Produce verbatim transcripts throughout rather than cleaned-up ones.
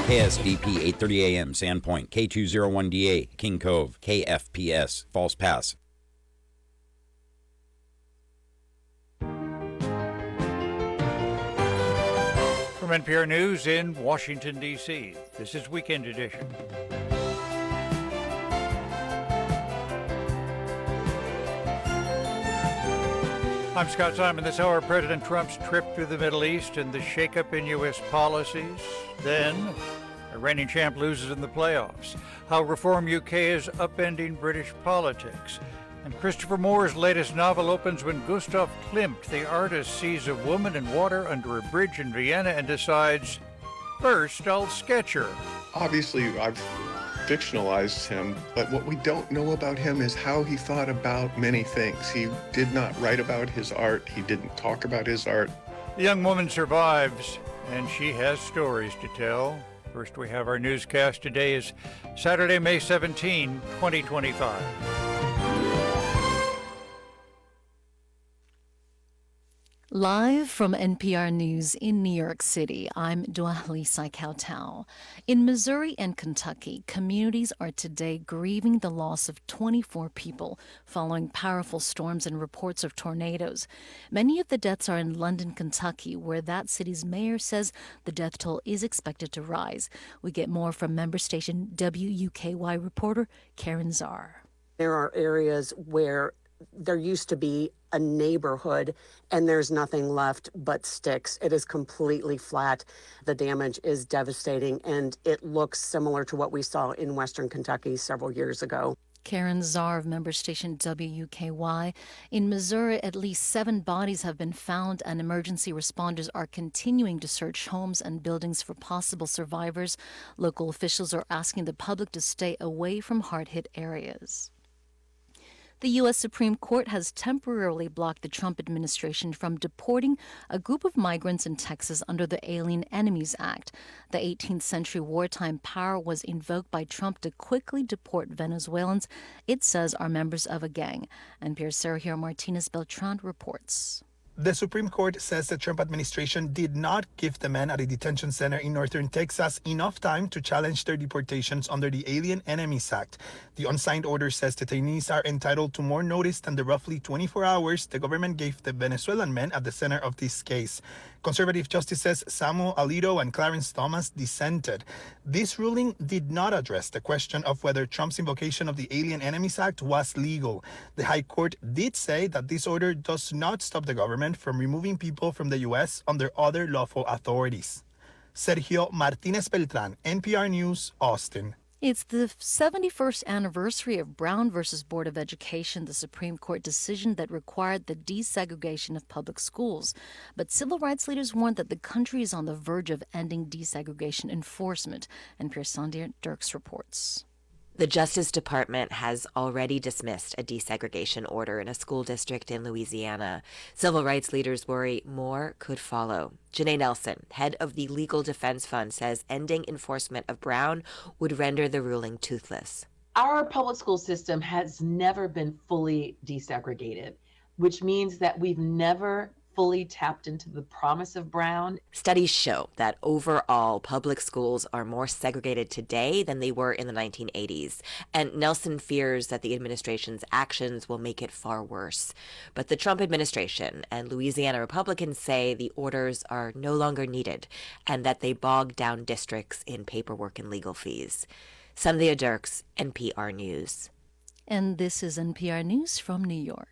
K S D P eight thirty A M, Sandpoint, K two oh one D A, King Cove, K F P S, False Pass. From N P R News in Washington, D C, this is Weekend Edition. I'm Scott Simon. This hour, President Trump's trip to the Middle East and the shakeup in U S policies. Then, a reigning champ loses in the playoffs. How Reform U K is upending British politics. And Christopher Moore's latest novel opens when Gustav Klimt, the artist, sees a woman in water under a bridge in Vienna and decides, first I'll sketch her. Obviously, I've fictionalized him, but what we don't know about him is how he thought about many things. He did not write about his art. He didn't talk about his art. The young woman survives, and she has stories to tell. First, we have our newscast. Today is Saturday, May seventeenth, twenty twenty-five. Live from N P R News in New York City, I'm Dwali Kautal. In Missouri and Kentucky, communities are today grieving the loss of twenty-four people following powerful storms and reports of tornadoes. Many of the deaths are in London, Kentucky, where that city's mayor says the death toll is expected to rise. We get more from member station W U K Y reporter Karen Czar. There are areas where there used to be a neighborhood and there's nothing left but sticks. It is completely flat. The damage is devastating and it looks similar to what we saw in Western Kentucky several years ago. Karen Czar of member station W U K Y. In Missouri, at least seven bodies have been found, and emergency responders are continuing to search homes and buildings for possible survivors. Local officials are asking the public to stay away from hard-hit areas. The U S Supreme Court has temporarily blocked the Trump administration from deporting a group of migrants in Texas under the Alien Enemies Act. The eighteenth century wartime power was invoked by Trump to quickly deport Venezuelans it says are members of a gang. N P R's Sergio Martinez Beltran reports. The Supreme Court says the Trump administration did not give the men at a detention center in northern Texas enough time to challenge their deportations under the Alien Enemies Act. The unsigned order says detainees are entitled to more notice than the roughly twenty-four hours the government gave the Venezuelan men at the center of this case. Conservative justices Samuel Alito and Clarence Thomas dissented. This ruling did not address the question of whether Trump's invocation of the Alien Enemies Act was legal. The High Court did say that this order does not stop the government from removing people from the U S under other lawful authorities. Sergio Martinez Beltran, N P R News, Austin. It's the seventy-first anniversary of Brown versus Board of Education, the Supreme Court decision that required the desegregation of public schools. But civil rights leaders warned that the country is on the verge of ending desegregation enforcement. N P R's Sandhya Dirks reports. The Justice Department has already dismissed a desegregation order in a school district in Louisiana. Civil rights leaders worry more could follow. Janae Nelson, head of the Legal Defense Fund, says ending enforcement of Brown would render the ruling toothless. Our public school system has never been fully desegregated, which means that we've never fully tapped into the promise of Brown. Studies show that overall public schools are more segregated today than they were in the nineteen eighties, and Nelson fears that the administration's actions will make it far worse. But the Trump administration and Louisiana Republicans say the orders are no longer needed and that they bog down districts in paperwork and legal fees. Sandhya Dirks, N P R News. And this is N P R News from New York.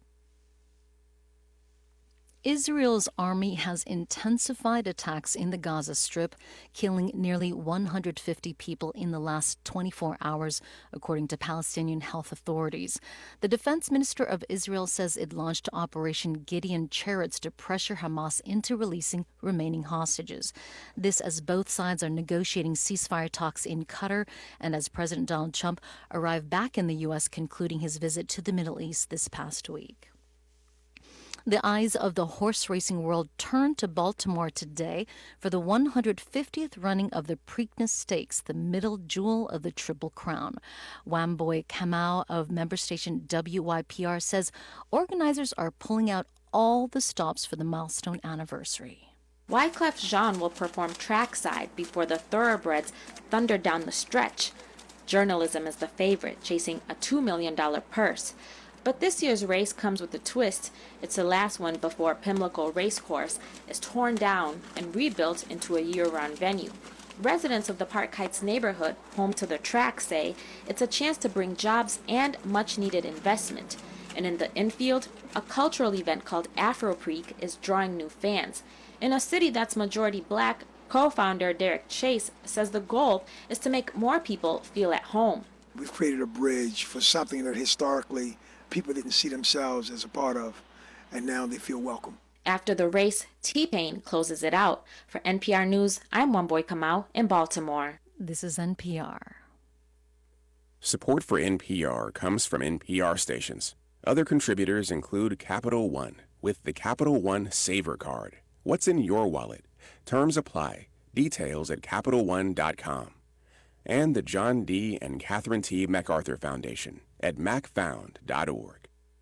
Israel's army has intensified attacks in the Gaza Strip, killing nearly one hundred fifty people in the last twenty-four hours, according to Palestinian health authorities. The defense minister of Israel says it launched Operation Gideon Chariots to pressure Hamas into releasing remaining hostages. This as both sides are negotiating ceasefire talks in Qatar and as President Donald Trump arrived back in the U S, concluding his visit to the Middle East this past week. The eyes of the horse racing world turned to Baltimore today for the one hundred fiftieth running of the Preakness Stakes, the middle jewel of the Triple Crown. Wamboy Kamau of member station W Y P R says organizers are pulling out all the stops for the milestone anniversary. Wyclef Jean will perform trackside before the thoroughbreds thunder down the stretch. Journalism is the favorite, chasing a two million dollars purse. But this year's race comes with a twist. It's the last one before Pimlico Racecourse is torn down and rebuilt into a year-round venue. Residents of the Park Heights neighborhood, home to the track, say it's a chance to bring jobs and much-needed investment. And in the infield, a cultural event called Afro-Preak is drawing new fans. In a city that's majority black, co-founder Derek Chase says the goal is to make more people feel at home. We've created a bridge for something that historically people didn't see themselves as a part of, and now they feel welcome. After the race, T-Pain closes it out. For N P R News, I'm One Boy Kamau in Baltimore. This is N P R. Support for N P R comes from N P R stations. Other contributors include Capital One with the Capital One Saver Card. What's in your wallet? Terms apply. Details at Capital One dot com. And the John D. and Catherine T. MacArthur Foundation at mac found dot org.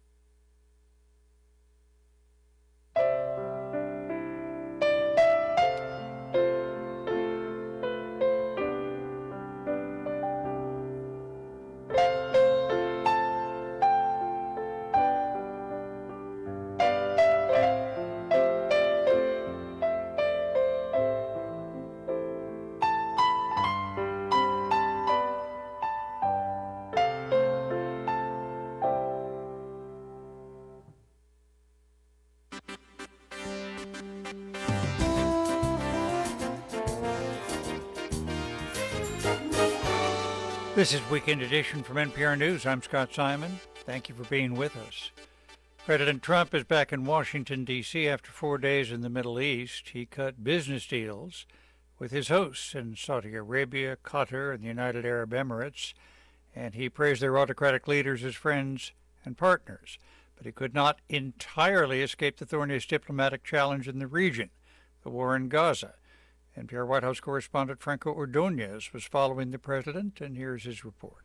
This is Weekend Edition from N P R News. I'm Scott Simon. Thank you for being with us. President Trump is back in Washington, D C after four days in the Middle East. He cut business deals with his hosts in Saudi Arabia, Qatar, and the United Arab Emirates, and he praised their autocratic leaders as friends and partners. But he could not entirely escape the thorniest diplomatic challenge in the region, the war in Gaza. N P R White House correspondent Franco Ordonez was following the president, and here's his report.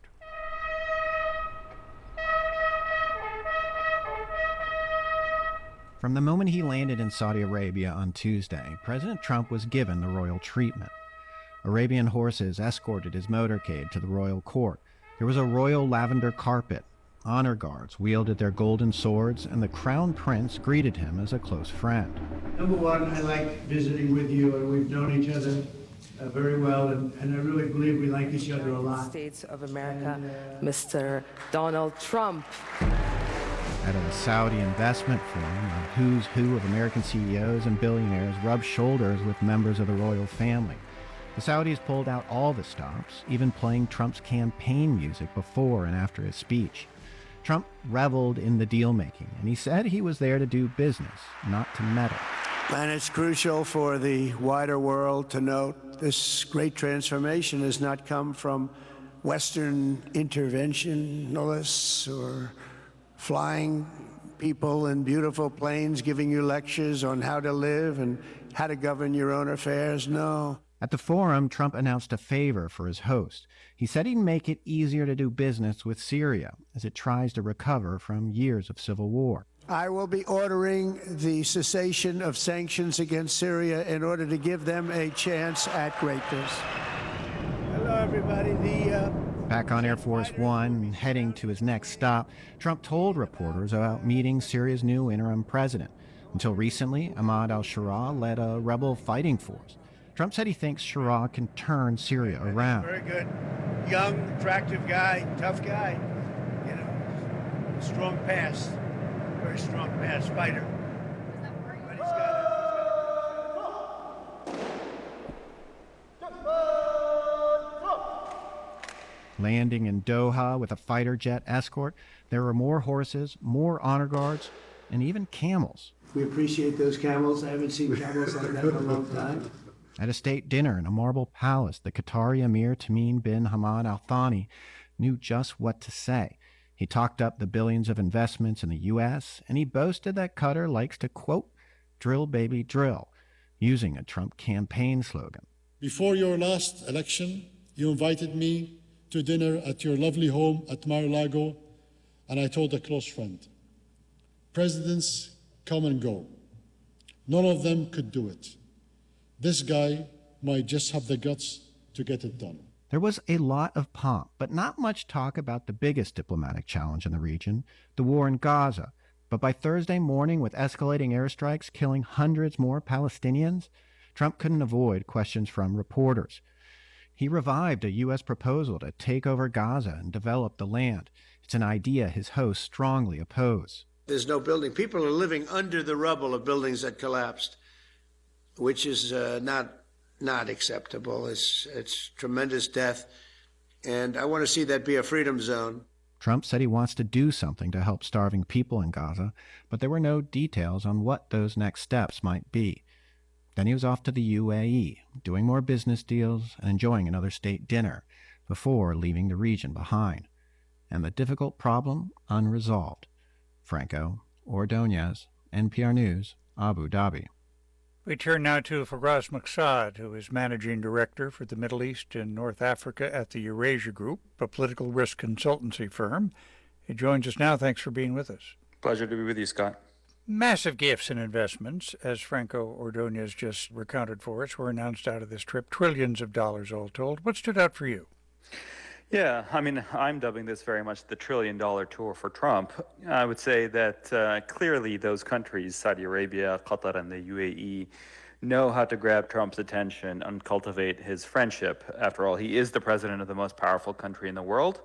From the moment he landed in Saudi Arabia on Tuesday, President Trump was given the royal treatment. Arabian horses escorted his motorcade to the royal court. There was a royal lavender carpet. Honor guards wielded their golden swords, and the crown prince greeted him as a close friend. Number one, I like visiting with you, and we've known each other uh, very well, and, and I really believe we like each other a lot. States of America, and, uh, Mister Donald Trump. At a Saudi investment forum, a who's who of American C E Os and billionaires rubbed shoulders with members of the royal family. The Saudis pulled out all the stops, even playing Trump's campaign music before and after his speech. Trump reveled in the deal-making, and he said he was there to do business, not to meddle. And it's crucial for the wider world to note this great transformation has not come from Western interventionists or flying people in beautiful planes giving you lectures on how to live and how to govern your own affairs. No. At the forum, Trump announced a favor for his host. He said he'd make it easier to do business with Syria as it tries to recover from years of civil war. I will be ordering the cessation of sanctions against Syria in order to give them a chance at greatness. Hello, everybody. The uh... Back on Air Force One, heading to his next stop, Trump told reporters about meeting Syria's new interim president. Until recently, Ahmad al-Sharaa led a rebel fighting force. Trump said he thinks Sharaa can turn Syria around. Very good. Young, attractive guy, tough guy. You know, strong past. Very strong past fighter. But he's got a, Landing in Doha with a fighter jet escort, there were more horses, more honor guards, and even camels. We appreciate those camels. I haven't seen camels like that in a long time. At a state dinner in a marble palace, the Qatari Emir Tamim bin Hamad Al Thani knew just what to say. He talked up the billions of investments in the U S, and he boasted that Qatar likes to, quote, drill baby drill, using a Trump campaign slogan. Before your last election, you invited me to dinner at your lovely home at Mar-a-Lago, and I told a close friend, presidents come and go. None of them could do it. This guy might just have the guts to get it done. There was a lot of pomp, but not much talk about the biggest diplomatic challenge in the region, the war in Gaza. But by Thursday morning, with escalating airstrikes killing hundreds more Palestinians, Trump couldn't avoid questions from reporters. He revived a U S proposal to take over Gaza and develop the land. It's an idea his hosts strongly oppose. There's no building. People are living under the rubble of buildings that collapsed, which is uh, not not acceptable. It's it's tremendous death, and I want to see that be a freedom zone. Trump said he wants to do something to help starving people in Gaza, but there were no details on what those next steps might be. Then he was off to the U A E, doing more business deals and enjoying another state dinner before leaving the region behind. And the difficult problem unresolved. Franco Ordonez, N P R News, Abu Dhabi. We turn now to Faraz Maqsad, who is Managing Director for the Middle East and North Africa at the Eurasia Group, a political risk consultancy firm. He joins us now. Thanks for being with us. Pleasure to be with you, Scott. Massive gifts and investments, as Franco Ordonez just recounted for us, were announced out of this trip, trillions of dollars all told. What stood out for you? Yeah, I mean, I'm dubbing this very much the trillion dollar tour for Trump. I would say that uh, clearly those countries, Saudi Arabia, Qatar, and the U A E, know how to grab Trump's attention and cultivate his friendship. After all, he is the president of the most powerful country in the world.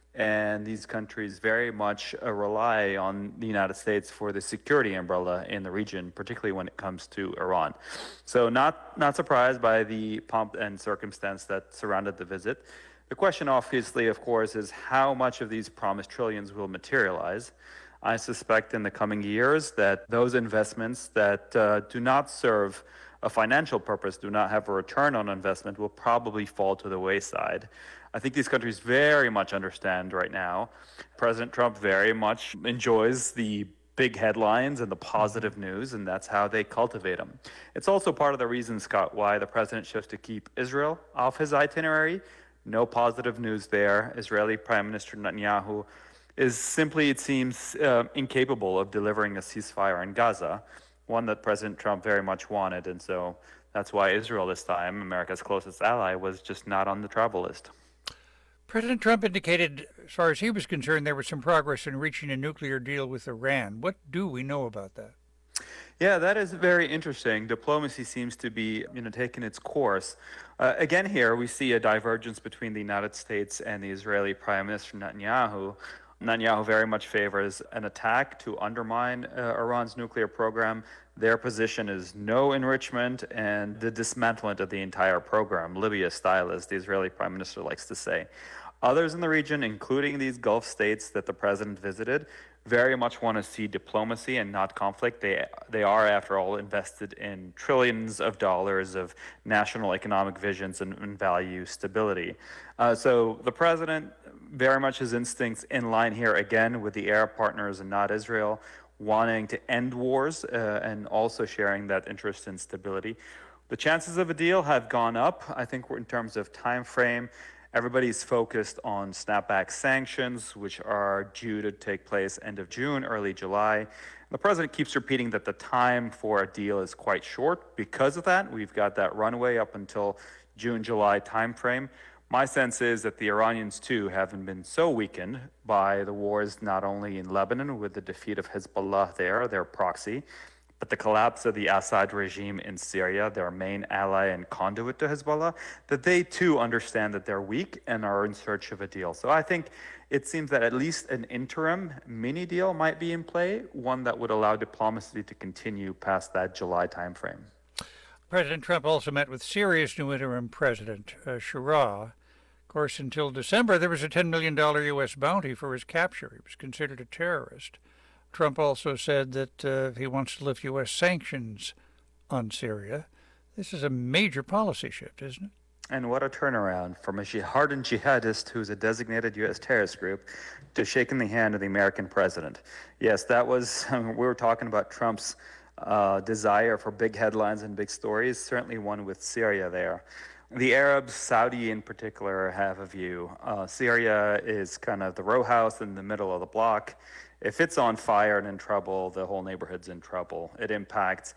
And these countries very much uh, rely on the United States for the security umbrella in the region, particularly when it comes to Iran. So not, not surprised by the pomp and circumstance that surrounded the visit. The question, obviously, of course, is how much of these promised trillions will materialize. I suspect in the coming years that those investments that uh, do not serve a financial purpose, do not have a return on investment, will probably fall to the wayside. I think these countries very much understand right now. President Trump very much enjoys the big headlines and the positive news, and that's how they cultivate them. It's also part of the reason, Scott, why the president chose to keep Israel off his itinerary. No positive news there. Israeli Prime Minister Netanyahu is simply, it seems, uh, incapable of delivering a ceasefire in Gaza, one that President Trump very much wanted. And so that's why Israel this time, America's closest ally, was just not on the travel list. President Trump indicated, as far as he was concerned, there was some progress in reaching a nuclear deal with Iran. What do we know about that? Yeah, that is very interesting. Diplomacy seems to be, you know, taking its course. Uh, again, here we see a divergence between the United States and the Israeli Prime Minister Netanyahu. Netanyahu very much favors an attack to undermine uh, Iran's nuclear program. Their position is no enrichment and the dismantlement of the entire program, Libya style, as the Israeli Prime Minister likes to say. Others in the region, including these Gulf states that the president visited, very much want to see diplomacy and not conflict. They they are, after all, invested in trillions of dollars of national economic visions and, and value stability. Uh, so the president, very much his instincts in line here again with the Arab partners and not Israel, wanting to end wars uh, and also sharing that interest in stability. The chances of a deal have gone up, I think, in terms of time frame. Everybody's focused on snapback sanctions, which are due to take place end of June, early July. The president keeps repeating that the time for a deal is quite short. Because of that, we've got that runway up until June, July timeframe. My sense is that the Iranians, too, haven't been so weakened by the wars not only in Lebanon with the defeat of Hezbollah there, their proxy, but the collapse of the Assad regime in Syria, their main ally and conduit to Hezbollah, that they too understand that they're weak and are in search of a deal. So I think it seems that at least an interim mini deal might be in play, one that would allow diplomacy to continue past that July timeframe. President Trump also met with Syria's new interim president, uh, Shura. Of course, until December, there was a ten million dollars U S bounty for his capture. He was considered a terrorist. Trump also said that uh, he wants to lift U S sanctions on Syria. This is a major policy shift, isn't it? And what a turnaround from a hardened jihadist who's a designated U S terrorist group to shaking the hand of the American president. Yes, that was, we were talking about Trump's uh, desire for big headlines and big stories, certainly one with Syria there. The Arabs, Saudi in particular, have a view. Uh, Syria is kind of the row house in the middle of the block. If it's on fire and in trouble, the whole neighborhood's in trouble. It impacts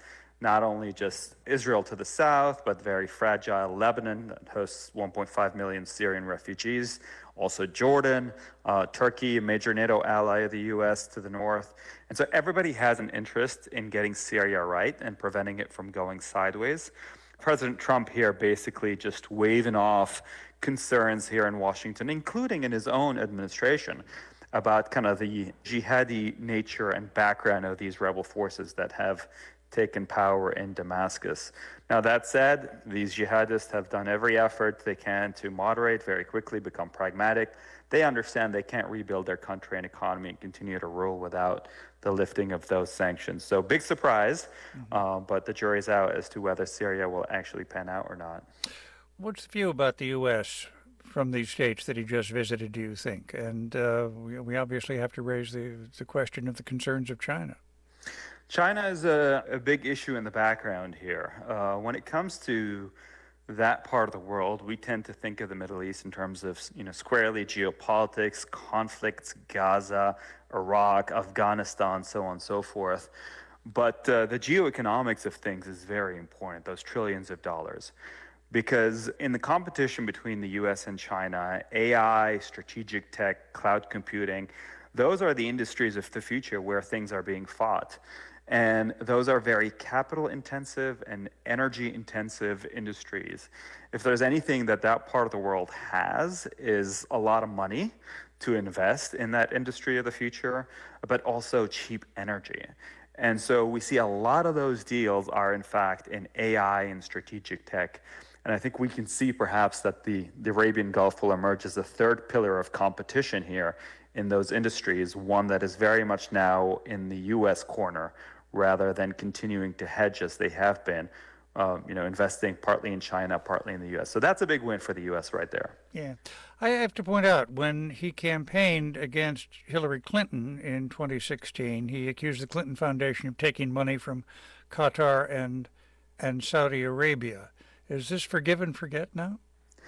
not only just Israel to the south, but very fragile Lebanon that hosts one point five million Syrian refugees, also Jordan, uh, Turkey, a major NATO ally of the U S to the north. And so everybody has an interest in getting Syria right and preventing it from going sideways. President Trump here basically just waving off concerns here in Washington, including in his own administration, about kind of the jihadi nature and background of these rebel forces that have taken power in Damascus. Now, that said, these jihadists have done every effort they can to moderate, very quickly become pragmatic. They understand they can't rebuild their country and economy and continue to rule without the lifting of those sanctions. So big surprise, mm-hmm. uh, but the jury's out as to whether Syria will actually pan out or not. What's the view about the U S from these states that he just visited, do you think? And uh, we, we obviously have to raise the, the question of the concerns of China. China is a, a big issue in the background here. Uh, when it comes to that part of the world, we tend to think of the Middle East in terms of, you know, squarely geopolitics, conflicts, Gaza, Iraq, Afghanistan, so on and so forth. But uh, the geoeconomics of things is very important, those trillions of dollars. Because in the competition between the U S and China, A I, strategic tech, cloud computing, those are the industries of the future where things are being fought. And those are very capital intensive and energy intensive industries. If there's anything that that part of the world has, is a lot of money to invest in that industry of the future, but also cheap energy. And so we see a lot of those deals are in fact in A I and strategic tech. And I think we can see perhaps that the, the Arabian Gulf will emerge as a third pillar of competition here in those industries, one that is very much now in the U S corner, rather than continuing to hedge as they have been, um, you know, investing partly in China, partly in the U S. So that's a big win for the U S right there. Yeah. I have to point out, when he campaigned against Hillary Clinton in twenty sixteen, he accused the Clinton Foundation of taking money from Qatar and and Saudi Arabia. Is this forgive and forget now?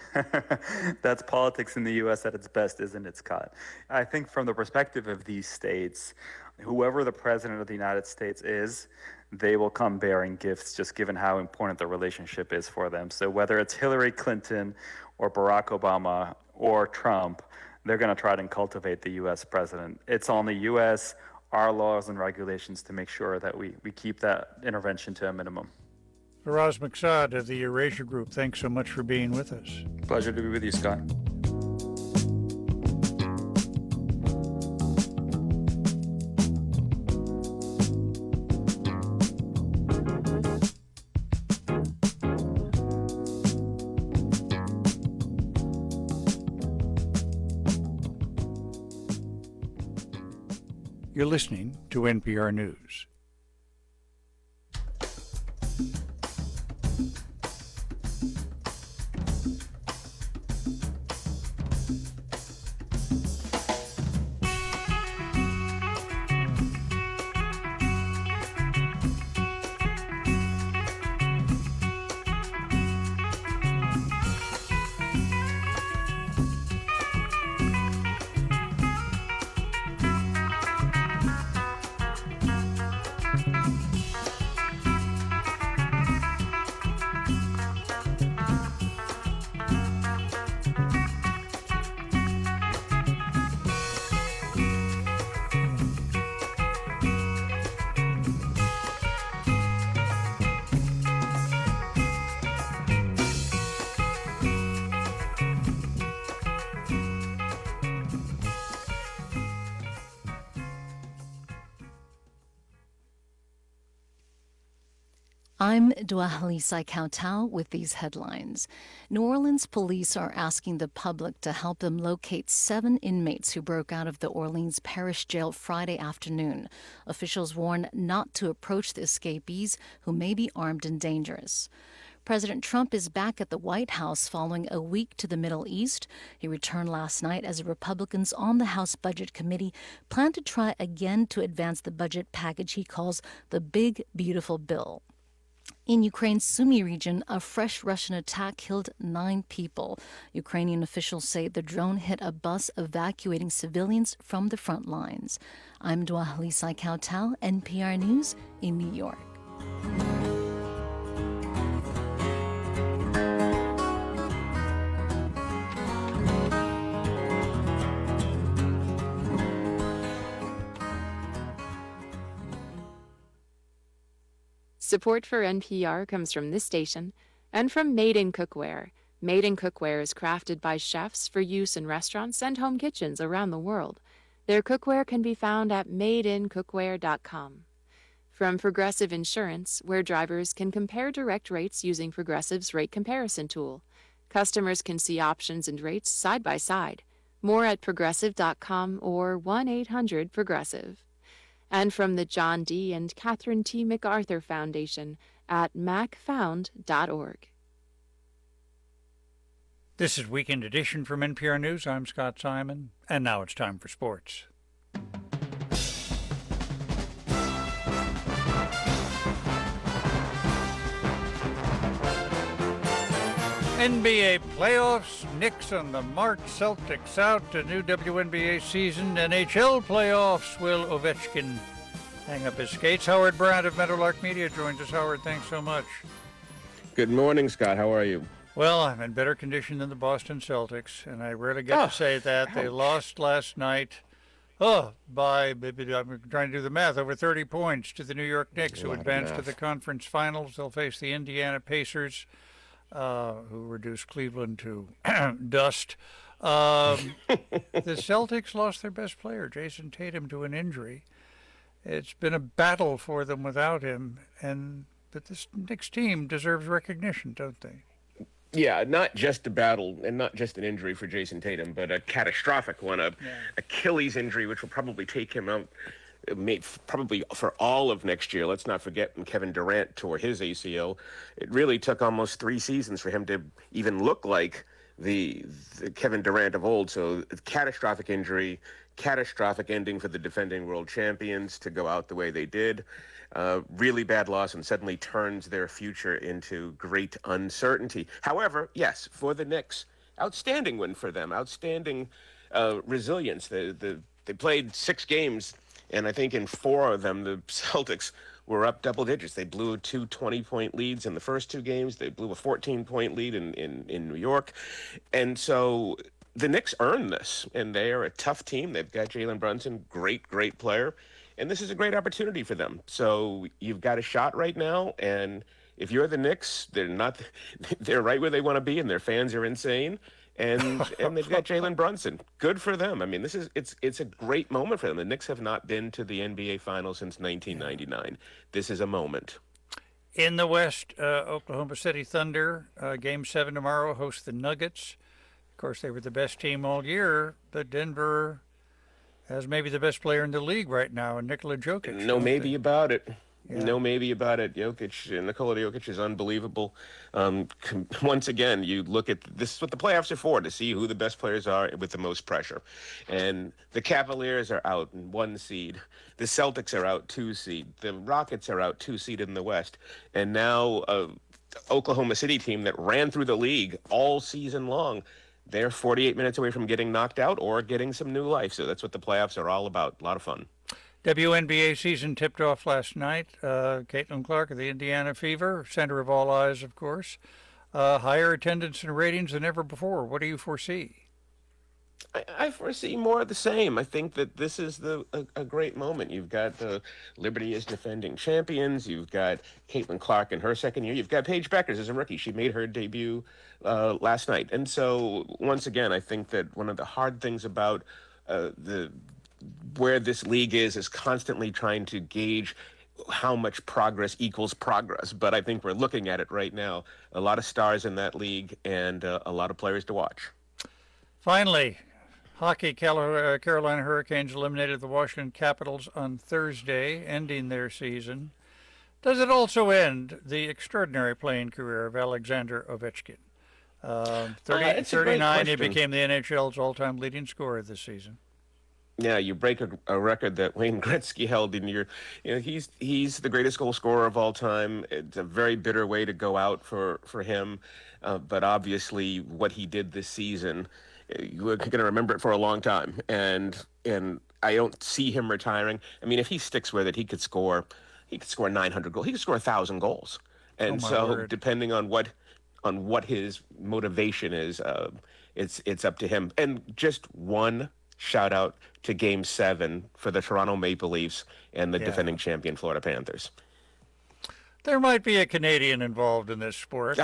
That's politics in the U S at its best, isn't it, Scott? I think from the perspective of these states, whoever the president of the United States is, they will come bearing gifts, just given how important the relationship is for them. So whether it's Hillary Clinton or Barack Obama or Trump, they're going to try to cultivate the U S president. It's on the U S, our laws and regulations to make sure that we, we keep that intervention to a minimum. Faraz Maqsaad of the Eurasia Group, thanks so much for being with us. Pleasure to be with you, Scott. You're listening to N P R News. I'm Dwahali Kautal with these headlines. New Orleans police are asking the public to help them locate seven inmates who broke out of the Orleans Parish Jail Friday afternoon. Officials warn not to approach the escapees, who may be armed and dangerous. President Trump is back at the White House following a week to the Middle East. He returned last night as Republicans on the House Budget Committee plan to try again to advance the budget package he calls the Big Beautiful Bill. In Ukraine's Sumy region, a fresh Russian attack killed nine people. Ukrainian officials say the drone hit a bus evacuating civilians from the front lines. I'm Dwahali Kautal, N P R News in New York. Support for N P R comes from this station and from Made in Cookware. Made in Cookware is crafted by chefs for use in restaurants and home kitchens around the world. Their cookware can be found at made in cookware dot com. From Progressive Insurance, where drivers can compare direct rates using Progressive's rate comparison tool. Customers can see options and rates side by side. More at progressive dot com or one eight hundred progressive. And from the John D. and Catherine T. MacArthur Foundation at mac found dot org. This is Weekend Edition from N P R News. I'm Scott Simon, and now it's time for sports. N B A playoffs, Knicks on the march, Celtics out, a new W N B A season, N H L playoffs. Will Ovechkin hang up his skates? Howard Brandt of Meadowlark Media joins us. Howard, thanks so much. Good morning, Scott. How are you? Well, I'm in better condition than the Boston Celtics, and I rarely get oh, to say that. Ouch. They lost last night, oh, by, I'm trying to do the math, over thirty points to the New York Knicks, who advanced to the conference finals. They'll face the Indiana Pacers, uh, who reduced Cleveland to dust. Um, the Celtics lost their best player, Jason Tatum, to an injury. It's been a battle for them without him, and but this Knicks team deserves recognition, don't they? Yeah, not just a battle and not just an injury for Jason Tatum, but a catastrophic one, a yeah. Achilles injury, which will probably take him out made probably for all of next year. Let's not forget when Kevin Durant tore his A C L. It really took almost three seasons for him to even look like the, the Kevin Durant of old. So catastrophic injury, catastrophic ending for the defending world champions to go out the way they did. Uh, really bad loss, and suddenly turns their future into great uncertainty. However, yes, for the Knicks, outstanding win for them, outstanding uh, resilience. The, the, they played six games, and I think in four of them, the Celtics were up double digits. They blew two twenty-point leads in the first two games. They blew a fourteen-point lead in, in, in New York. And so the Knicks earned this, and they are a tough team. They've got Jalen Brunson, great, great player. And this is a great opportunity for them. So you've got a shot right now, and if you're the Knicks, they're not, they're right where they want to be, and their fans are insane, and and they've got Jalen Brunson. Good for them. I mean, this is it's it's a great moment for them. The Knicks have not been to the N B A Finals since nineteen ninety-nine. This is a moment. In the West, uh, Oklahoma City Thunder, uh, Game Seven tomorrow, host the Nuggets. Of course, they were the best team all year, but Denver has maybe the best player in the league right now, Nikola Jokic. No maybe they? about it. Yeah. No maybe about it. Jokic, Nikola Jokic is unbelievable. Um, com- once again, you look at this is what the playoffs are for, to see who the best players are with the most pressure. And the Cavaliers are out in one seed. The Celtics are out two seed. The Rockets are out two seed in the West. And now uh, Oklahoma City team that ran through the league all season long, they're forty-eight minutes away from getting knocked out or getting some new life. So that's what the playoffs are all about. A lot of fun. W N B A season tipped off last night. Uh, Caitlin Clark of the Indiana Fever, center of all eyes, of course. Uh, higher attendance and ratings than ever before. What do you foresee? I, I foresee more of the same. I think that this is the a, a great moment. You've got the Liberty as defending champions. You've got Caitlin Clark in her second year. You've got Paige Beckers as a rookie. She made her debut uh, last night. And so, once again, I think that one of the hard things about uh, the where this league is is constantly trying to gauge how much progress equals progress. But I think we're looking at it right now. A lot of stars in that league and uh, a lot of players to watch. Finally, hockey, Carolina Hurricanes eliminated the Washington Capitals on Thursday, ending their season. Does it also end the extraordinary playing career of Alexander Ovechkin? Uh, thirty, uh, thirty-nine, he became the N H L's all-time leading scorer this season. Yeah, you break a, a record that Wayne Gretzky held in your, you know, he's he's the greatest goal scorer of all time. It's a very bitter way to go out for, for him. Uh, but obviously what he did this season, you're going to remember it for a long time. And and I don't see him retiring. I mean, if he sticks with it, he could score, he could score nine hundred goals. He could score one thousand goals. And oh so word. depending on what on what his motivation is, uh, it's it's up to him. And just one shout out to Game Seven for the Toronto Maple Leafs and the yeah. defending champion Florida Panthers. There might be a Canadian involved in this sport.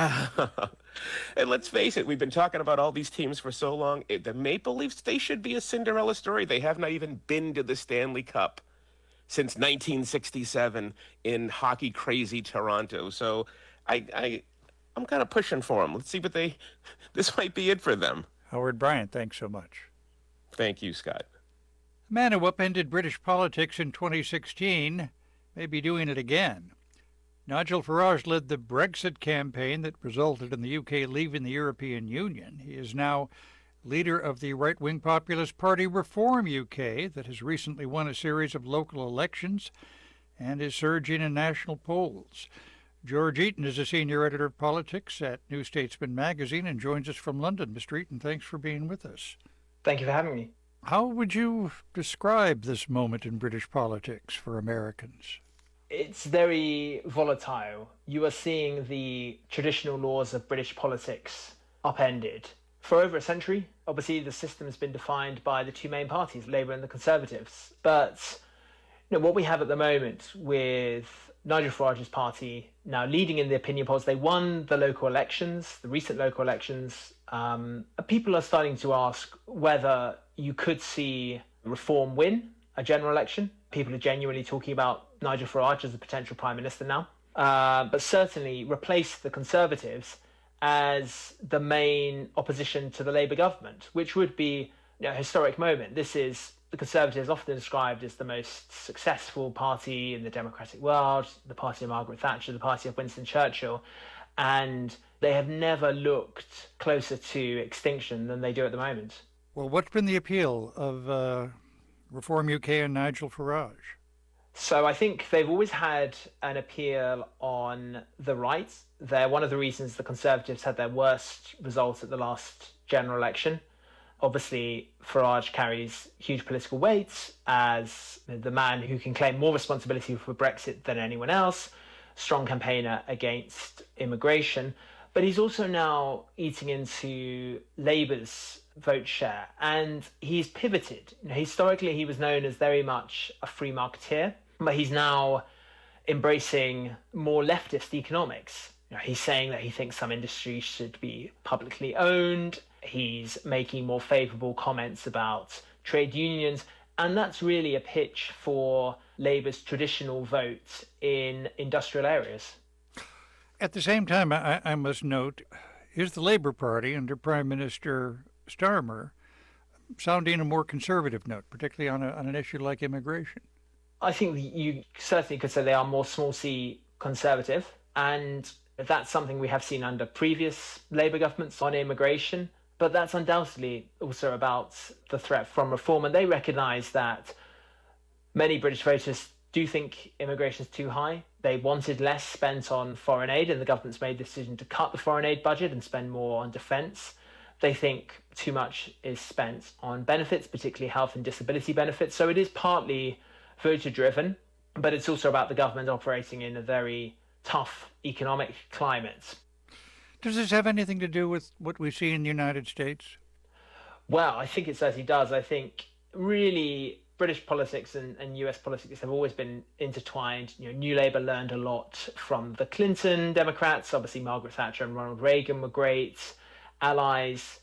And let's face it, we've been talking about all these teams for so long. It, the Maple Leafs, they should be a Cinderella story. They have not even been to the Stanley Cup since nineteen sixty-seven in hockey crazy Toronto. So I, I, I'm kind of pushing for them. Let's see what they, this might be it for them. Howard Bryant, thanks so much. Thank you, Scott. The man who upended British politics in twenty sixteen may be doing it again. Nigel Farage led the Brexit campaign that resulted in the U K leaving the European Union. He is now leader of the right-wing populist party Reform U K that has recently won a series of local elections and is surging in national polls. George Eaton is a senior editor of politics at New Statesman magazine and joins us from London. Mister Eaton, thanks for being with us. Thank you for having me. How would you describe this moment in British politics for Americans? It's very volatile. You are seeing the traditional laws of British politics upended. For over a century, obviously the system has been defined by the two main parties, Labour and the Conservatives. But you know, what we have at the moment with Nigel Farage's party now leading in the opinion polls, they won the local elections, the recent local elections. Um, people are starting to ask whether you could see Reform win a general election. People are genuinely talking about Nigel Farage as a potential prime minister now, uh, but certainly replace the Conservatives as the main opposition to the Labour government, which would be you know, a historic moment. This is the Conservatives often described as the most successful party in the democratic world, the party of Margaret Thatcher, the party of Winston Churchill, and they have never looked closer to extinction than they do at the moment. Well, what's been the appeal of uh, Reform U K and Nigel Farage? So I think they've always had an appeal on the right. They're one of the reasons the Conservatives had their worst results at the last general election. Obviously, Farage carries huge political weight as the man who can claim more responsibility for Brexit than anyone else, strong campaigner against immigration. But he's also now eating into Labour's vote share, and he's pivoted. You know, historically, he was known as very much a free marketeer, but he's now embracing more leftist economics. You know, he's saying that he thinks some industries should be publicly owned. He's making more favourable comments about trade unions, and that's really a pitch for Labour's traditional vote in industrial areas. At the same time, I, I must note, is the Labour Party under Prime Minister Starmer sounding a more conservative note, particularly on, a, on an issue like immigration? I think you certainly could say they are more small c conservative, and that's something we have seen under previous Labour governments on immigration. But that's undoubtedly also about the threat from reform, and they recognise that many British voters do think immigration is too high. They wanted less spent on foreign aid, and the government's made the decision to cut the foreign aid budget and spend more on defence. They think too much is spent on benefits, particularly health and disability benefits. So it is partly voter-driven, but it's also about the government operating in a very tough economic climate. Does this have anything to do with what we see in the United States? Well, I think it certainly does. I think really British politics and, and U S politics have always been intertwined. You know, New Labour learned a lot from the Clinton Democrats. Obviously, Margaret Thatcher and Ronald Reagan were great allies.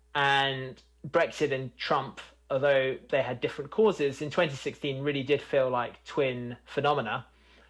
And Brexit and Trump, although they had different causes, in twenty sixteen really did feel like twin phenomena.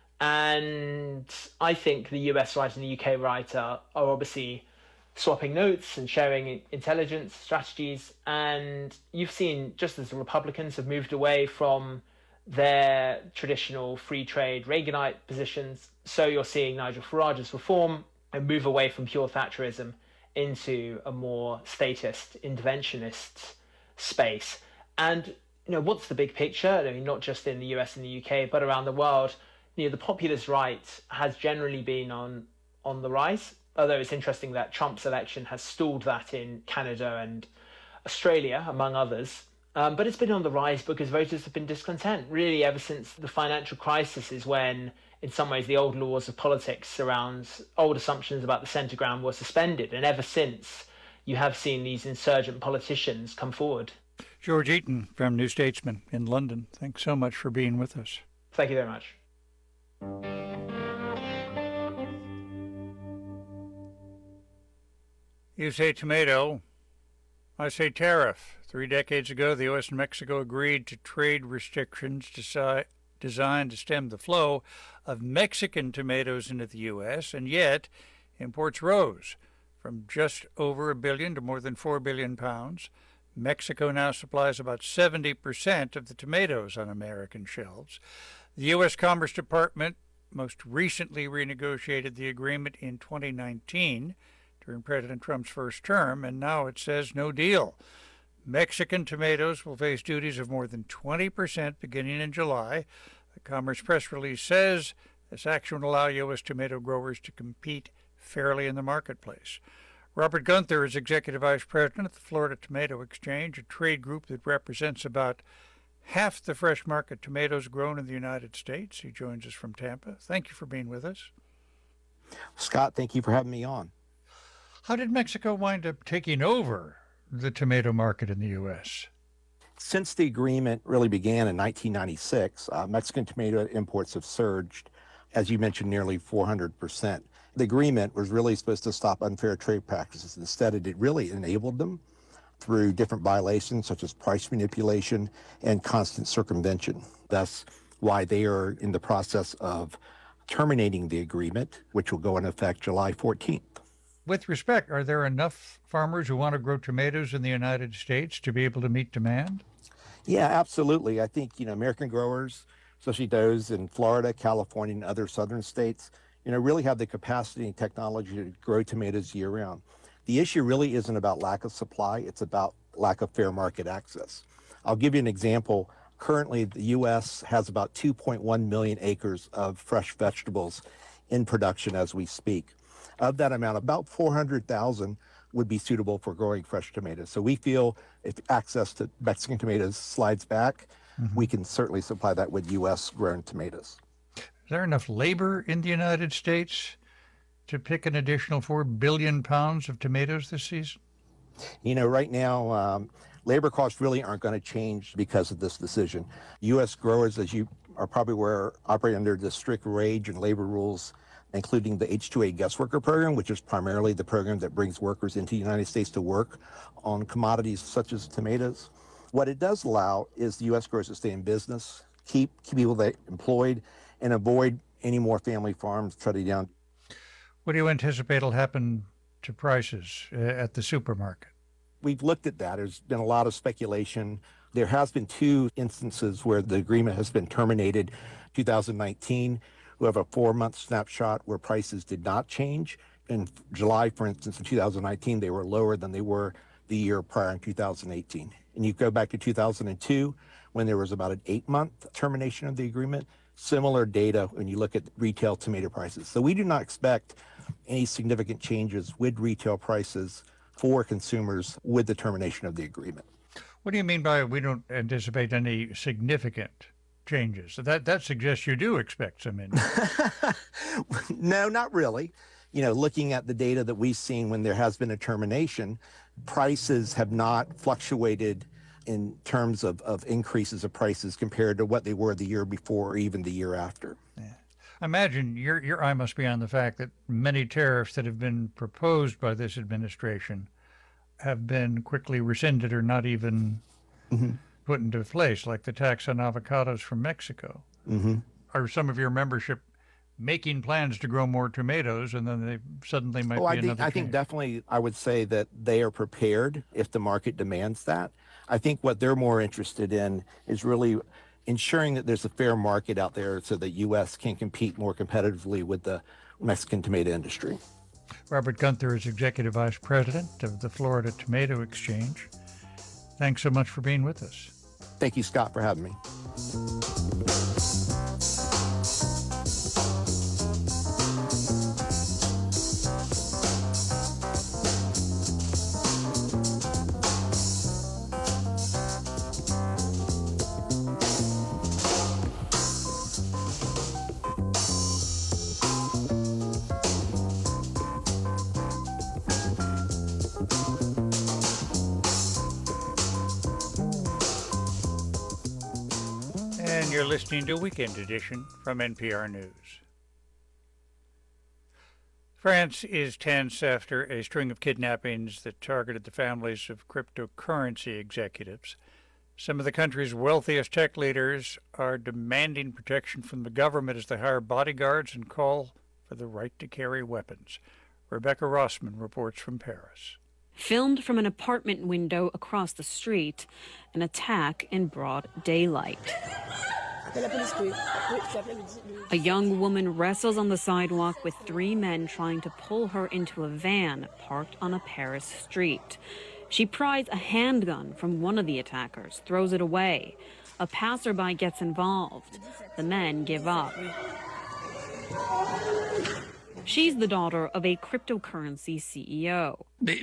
And I think the U S right and the U K right are, are obviously swapping notes and sharing intelligence strategies. And you've seen, just as the Republicans have moved away from their traditional free trade Reaganite positions, so you're seeing Nigel Farage's reform and move away from pure Thatcherism into a more statist, interventionist space. And you know, what's the big picture? I mean, not just in the U S and the U K, but around the world. You know, the populist right has generally been on on the rise, although it's interesting that Trump's election has stalled that in Canada and Australia, among others. Um, but it's been on the rise because voters have been discontent, really, ever since the financial crisis is when, in some ways, the old laws of politics around old assumptions about the centre ground were suspended. And ever since, you have seen these insurgent politicians come forward. George Eaton from New Statesman in London, thanks so much for being with us. Thank you very much. You say tomato, I say tariff. Three decades ago, the U S and Mexico agreed to trade restrictions desi- designed to stem the flow of Mexican tomatoes into the U S, and yet imports rose from just over a billion to more than four billion pounds. Mexico now supplies about seventy percent of the tomatoes on American shelves. The U S Commerce Department most recently renegotiated the agreement in twenty nineteen during President Trump's first term, and now it says no deal. Mexican tomatoes will face duties of more than twenty percent beginning in July. The Commerce press release says this action will allow U S tomato growers to compete fairly in the marketplace. Robert Gunther is Executive Vice President at the Florida Tomato Exchange, a trade group that represents about half the fresh market tomatoes grown in the United States. He joins us from Tampa. Thank you for being with us. Scott, thank you for having me on. How did Mexico wind up taking over the tomato market in the U S? Since the agreement really began in nineteen ninety-six, uh, Mexican tomato imports have surged, as you mentioned, nearly four hundred percent. The agreement was really supposed to stop unfair trade practices. Instead, it really enabled them through different violations such as price manipulation and constant circumvention. That's why they are in the process of terminating the agreement, which will go into effect July fourteenth. With respect, are there enough farmers who want to grow tomatoes in the United States to be able to meet demand? Yeah, absolutely. I think, you know, American growers, especially those in Florida, California, and other southern states, you know, really have the capacity and technology to grow tomatoes year round. The issue really isn't about lack of supply, it's about lack of fair market access. I'll give you an example. Currently, the U S has about two point one million acres of fresh vegetables in production as we speak. Of that amount, about four hundred thousand would be suitable for growing fresh tomatoes. So we feel if access to Mexican tomatoes slides back, mm-hmm. we can certainly supply that with U S grown tomatoes. Is there enough labor in the United States to pick an additional four billion pounds of tomatoes this season? You know, right now, um, labor costs really aren't going to change because of this decision. U S growers, as you are probably aware, operate under the strict wage and labor rules, including the H two A guest worker program, which is primarily the program that brings workers into the United States to work on commodities such as tomatoes. What it does allow is the U S growers to stay in business, keep, keep people that employed, and avoid any more family farms shutting down. What do you anticipate will happen to prices uh, at the supermarket? We've looked at that. There's been a lot of speculation. There has been two instances where the agreement has been terminated. two thousand nineteen, we have a four-month snapshot where prices did not change. In July, for instance, in two thousand nineteen, they were lower than they were the year prior in two thousand eighteen. And you go back to two thousand two, when there was about an eight-month termination of the agreement, similar data when you look at retail tomato prices. So we do not expect any significant changes with retail prices for consumers with the termination of the agreement. What do you mean by we don't anticipate any significant changes? That that suggests you do expect some in. No, not really. You know, looking at the data that we've seen when there has been a termination, prices have not fluctuated in terms of, of increases of prices compared to what they were the year before or even the year after. Yeah. I imagine your your eye must be on the fact that many tariffs that have been proposed by this administration have been quickly rescinded or not even mm-hmm. put into place, like the tax on avocados from Mexico. Mm-hmm. Are some of your membership making plans to grow more tomatoes, and then they suddenly might oh, be I think, another I change? think definitely I would say that they are prepared if the market demands that. I think what they're more interested in is really ensuring that there's a fair market out there so that U S can compete more competitively with the Mexican tomato industry. Robert Gunther is Executive Vice President of the Florida Tomato Exchange. Thanks so much for being with us. Thank you, Scott, for having me. And you're listening to Weekend Edition from N P R News. France is tense after a string of kidnappings that targeted the families of cryptocurrency executives. Some of the country's wealthiest tech leaders are demanding protection from the government as they hire bodyguards and call for the right to carry weapons. Rebecca Rossman reports from Paris. Filmed from an apartment window across the street, an attack in broad daylight. A young woman wrestles on the sidewalk with three men trying to pull her into a van parked on a Paris street. She pries a handgun from one of the attackers, throws it away. A passerby gets involved. The men give up. She's the daughter of a cryptocurrency C E O. Pierre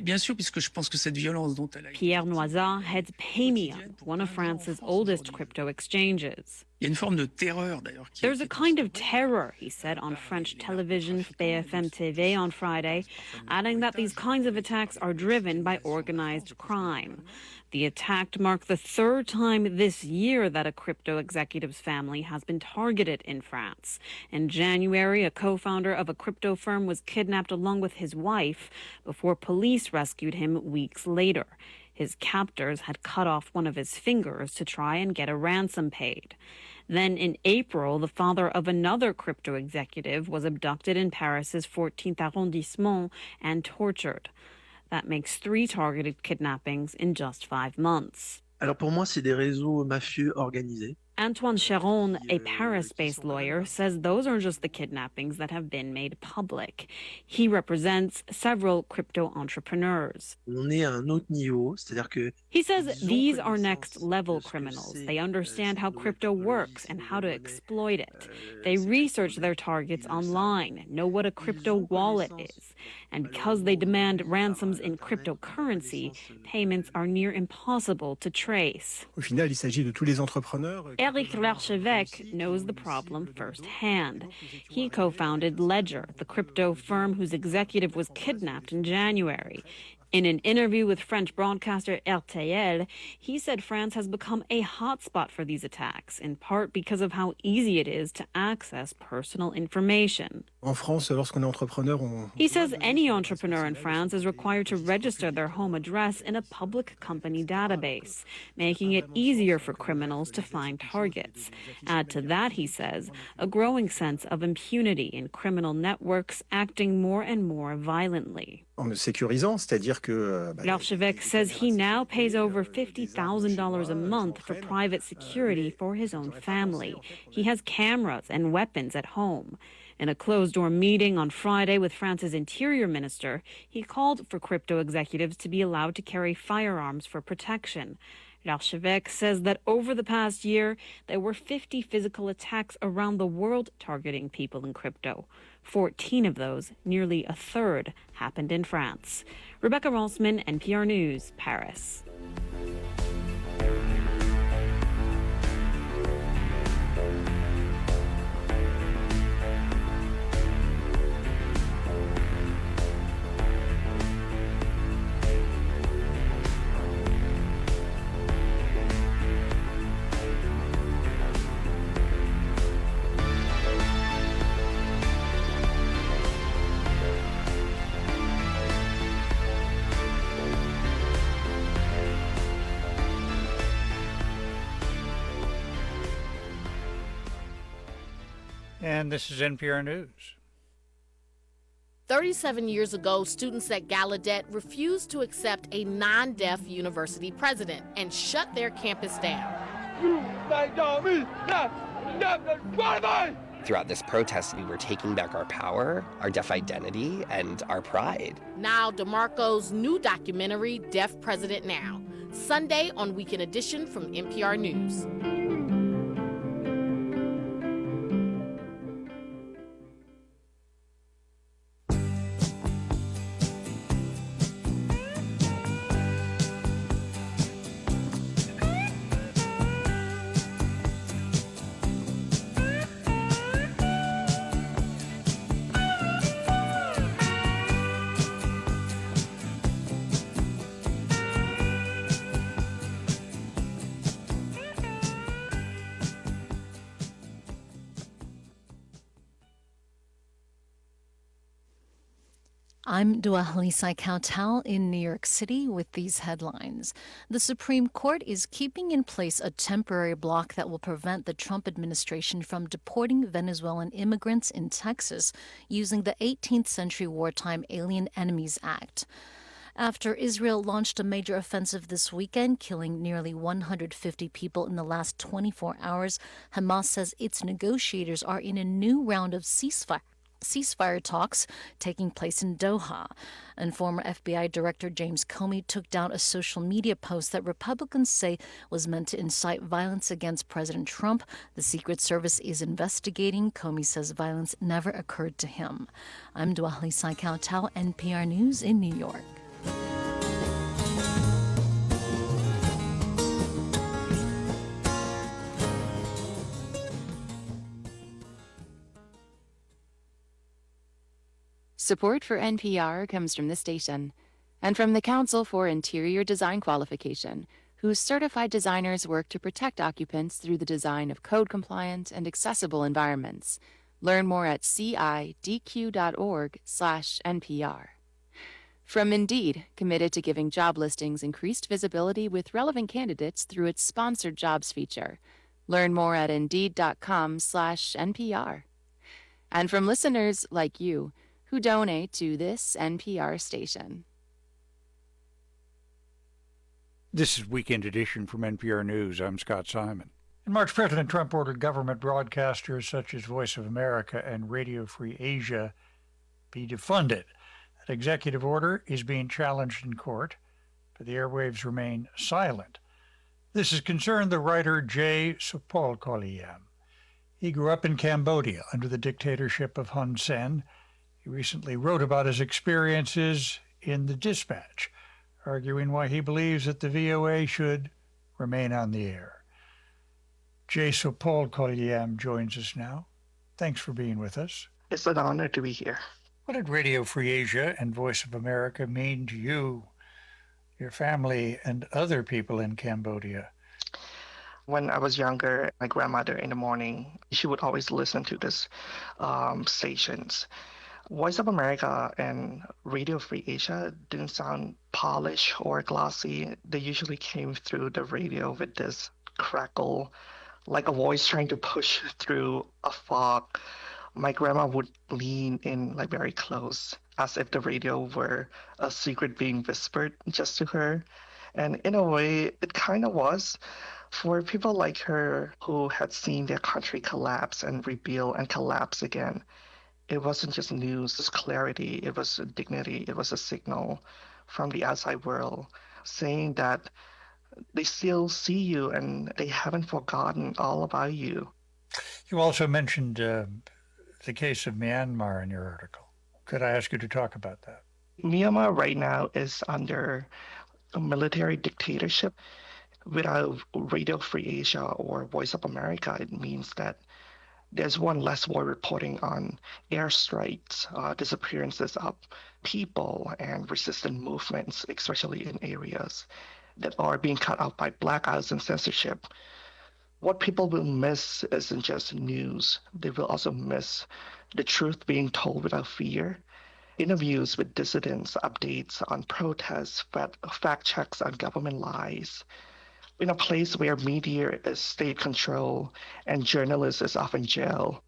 Noisat heads Paymium, one of France's oldest crypto exchanges. There's a kind of terror, he said on French television B F M T V on Friday, adding that these kinds of attacks are driven by organized crime. The attack marked the third time this year that a crypto executive's family has been targeted in France. In January, a co-founder of a crypto firm was kidnapped along with his wife before police rescued him weeks later. His captors had cut off one of his fingers to try and get a ransom paid. Then in April, the father of another crypto executive was abducted in Paris's fourteenth arrondissement and tortured. That makes three targeted kidnappings in just five months. Alors pour moi, c'est des réseaux mafieux organisés. Antoine Charon, a Paris-based lawyer, says those are just the kidnappings that have been made public. He represents several crypto entrepreneurs. On est à un autre niveau, c'est-à-dire que He says these are next-level criminals. They understand how crypto works and how to exploit it. They research their targets online, know what a crypto wallet is. And because they demand ransoms in cryptocurrency, payments are near impossible to trace. Au final, il s'agit de tous les entrepreneurs. Eric Larchevêque knows the problem firsthand. He co-founded Ledger, the crypto firm whose executive was kidnapped in January. In an interview with French broadcaster R T L, he said France has become a hotspot for these attacks, in part because of how easy it is to access personal information. En France, lorsqu'on est entrepreneur, on... He says any entrepreneur in France is required to register their home address in a public company database, making it easier for criminals to find targets. Add to that, he says, a growing sense of impunity in criminal networks acting more and more violently. En me sécurisant, c'est-à-dire que... Bah, Larchevêque says he now pays over fifty thousand dollars a month for private security for his own family. He has cameras and weapons at home. In a closed-door meeting on Friday with France's interior minister, he called for crypto executives to be allowed to carry firearms for protection. Larchevêque says that over the past year, there were fifty physical attacks around the world targeting people in crypto. fourteen of those, nearly a third, happened in France. Rebecca Rossman, N P R News, Paris. And this is N P R News. thirty-seven years ago, students at Gallaudet refused to accept a non-deaf university president and shut their campus down. Throughout this protest, we were taking back our power, our deaf identity, and our pride. Now, DeMarco's new documentary, Deaf President Now, Sunday on Weekend Edition from N P R News. I'm Dua Halisai Kautal in New York City with these headlines. The Supreme Court is keeping in place a temporary block that will prevent the Trump administration from deporting Venezuelan immigrants in Texas using the eighteenth century Wartime Alien Enemies Act. After Israel launched a major offensive this weekend, killing nearly one hundred fifty people in the last twenty-four hours, Hamas says its negotiators are in a new round of ceasefire. ceasefire talks taking place in Doha. And former F B I Director James Comey took down a social media post that Republicans say was meant to incite violence against President Trump. The Secret Service is investigating. Comey says violence never occurred to him. I'm Dua Halisai Kautal, N P R News in New York. Support for N P R comes from this station and from the Council for Interior Design Qualification, whose certified designers work to protect occupants through the design of code-compliant and accessible environments. Learn more at cidq.org slash NPR. From Indeed, committed to giving job listings increased visibility with relevant candidates through its sponsored jobs feature. Learn more at indeed.com slash NPR. And from listeners like you, who donate to this N P R station. This is Weekend Edition from N P R News. I'm Scott Simon. In March, President Trump ordered government broadcasters such as Voice of America and Radio Free Asia be defunded. That executive order is being challenged in court, but the airwaves remain silent. This has concerned the writer Jay Sopolkolyam. He grew up in Cambodia under the dictatorship of Hun Sen. He recently wrote about his experiences in The Dispatch, arguing why he believes that the V O A should remain on the air. Jay Sopolkolyam joins us now. Thanks for being with us. It's an honor to be here. What did Radio Free Asia and Voice of America mean to you, your family, and other people in Cambodia? When I was younger, my grandmother in the morning, she would always listen to this um, stations. Voice of America and Radio Free Asia didn't sound polished or glossy. They usually came through the radio with this crackle, like a voice trying to push through a fog. My grandma would lean in like very close, as if the radio were a secret being whispered just to her. And in a way, it kind of was. For people like her who had seen their country collapse and rebuild and collapse again, it wasn't just news, it was clarity, it was dignity, it was a signal from the outside world saying that they still see you and they haven't forgotten all about you. You also mentioned uh, the case of Myanmar in your article. Could I ask you to talk about that? Myanmar right now is under a military dictatorship. Without Radio Free Asia or Voice of America, it means that there's one less voice reporting on airstrikes, uh, disappearances of people, and resistant movements, especially in areas that are being cut out by blackouts and censorship. What people will miss isn't just news. They will also miss the truth being told without fear, interviews with dissidents, updates on protests, fact checks on government lies. In a place where media is state control and journalists is often jail.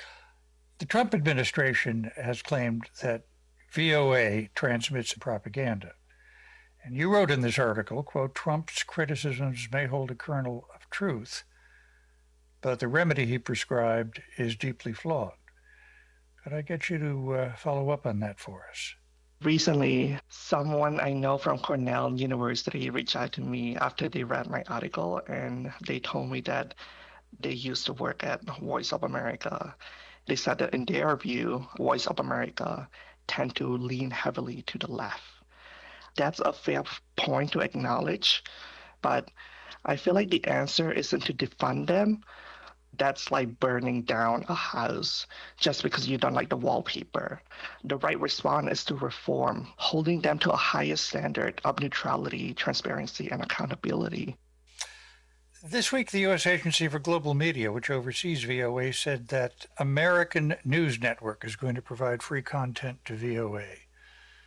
The Trump administration has claimed that V O A transmits propaganda. And you wrote in this article, quote, Trump's criticisms may hold a kernel of truth, but the remedy he prescribed is deeply flawed. Could I get you to uh, follow up on that for us? Recently, someone I know from Cornell University reached out to me after they read my article, and they told me that they used to work at Voice of America. They said that in their view, Voice of America tend to lean heavily to the left. That's a fair point to acknowledge, but I feel like the answer isn't to defund them. That's like burning down a house just because you don't like the wallpaper. The right response is to reform, holding them to a higher standard of neutrality, transparency, and accountability. This week, the U S Agency for Global Media, which oversees V O A, said that American News Network is going to provide free content to V O A.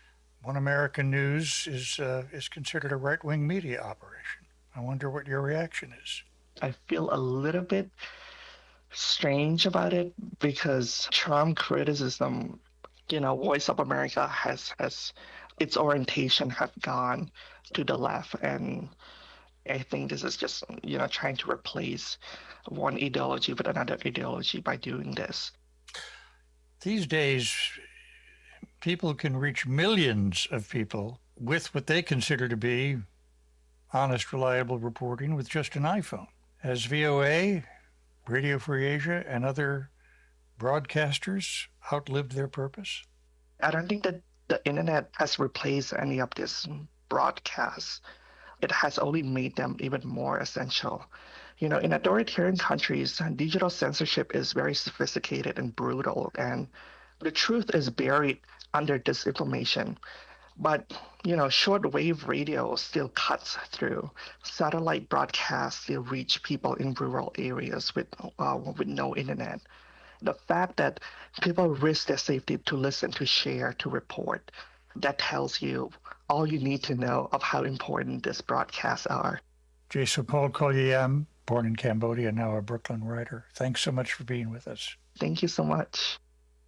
One American News is uh, is considered a right-wing media operation. I wonder what your reaction is. I feel a little bit strange about it because Trump criticism, you know, Voice of America has has its orientation have gone to the left, and I think this is just, you know, trying to replace one ideology with another ideology by doing this. These days, people can reach millions of people with what they consider to be honest, reliable reporting with just an iPhone. Has V O A, Radio Free Asia, and other broadcasters outlived their purpose? I don't think that the internet has replaced any of these broadcasts. It has only made them even more essential. You know, in authoritarian countries, digital censorship is very sophisticated and brutal, and the truth is buried under disinformation. But, you know, shortwave radio still cuts through. Satellite broadcasts still reach people in rural areas with uh, with no internet. The fact that people risk their safety to listen, to share, to report, that tells you all you need to know of how important these broadcasts are. Jaysopal Kolyam, born in Cambodia, now a Brooklyn writer. Thanks so much for being with us. Thank you so much.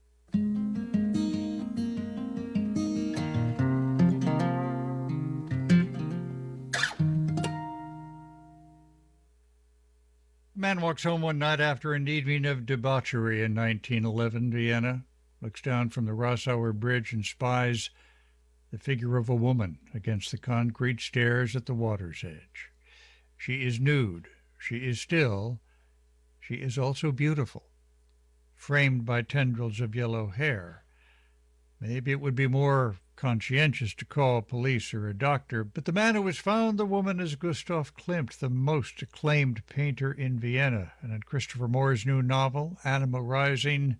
A man walks home one night after an evening of debauchery in nineteen eleven, Vienna, looks down from the Rossauer Bridge and spies the figure of a woman against the concrete stairs at the water's edge. She is nude. She is still. She is also beautiful, framed by tendrils of yellow hair. Maybe it would be more conscientious to call police or a doctor, but the man who has found the woman is Gustav Klimt, the most acclaimed painter in Vienna. And in Christopher Moore's new novel, Anima Rising,